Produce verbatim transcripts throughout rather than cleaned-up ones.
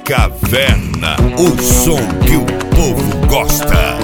Caverna, o som que o povo gosta.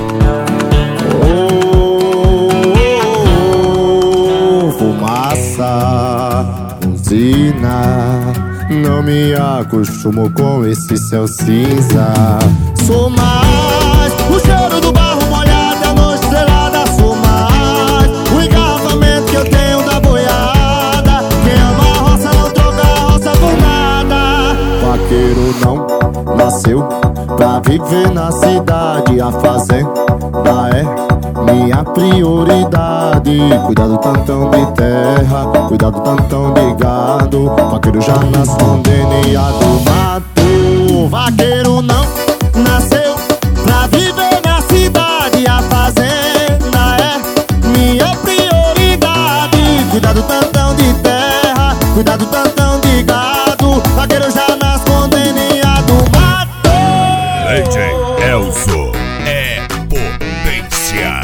Oh, oh, oh, fumaça, usina, não me acostumo com esse céu cinza. Sou mais o cheiro do barro molhado, a noite estrelada. Sou mais o engarrafamento que eu tenho da boiada. Quem ama a roça não troca a roça por nada. Vaqueiro não nasceu pra viver na cidade. A fazenda é minha prioridade. Cuidado tantão de terra, cuidado tantão de gado. Vaqueiro já nasce com D N A do mato. Vaqueiro não nasceu pra viver na cidade. A fazenda é minha prioridade. Cuidado tantão de terra, cuidado tantão de gado. Vaqueiro já nasce com D N A do mato. D J Elzo é potência.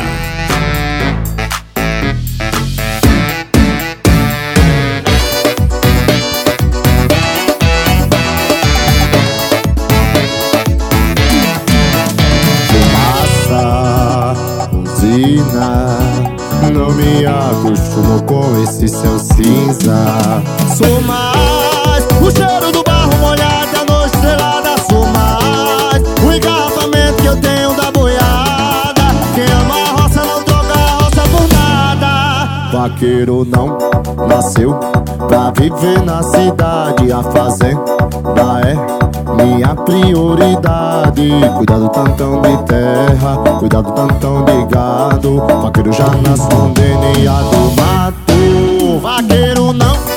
Não me acostumo com esse céu cinza. Sou mais o cheiro do barro molhado, a noite estrelada. Sou mais o engarrafamento que eu tenho da boiada. Quem ama a roça não troca a roça por nada. Vaqueiro não nasceu pra viver na cidade. A fazenda é minha prioridade. Cuidado tantão de terra, cuidado tantão de gado. Vaqueiro já nasce com D N A do mato. Vaqueiro não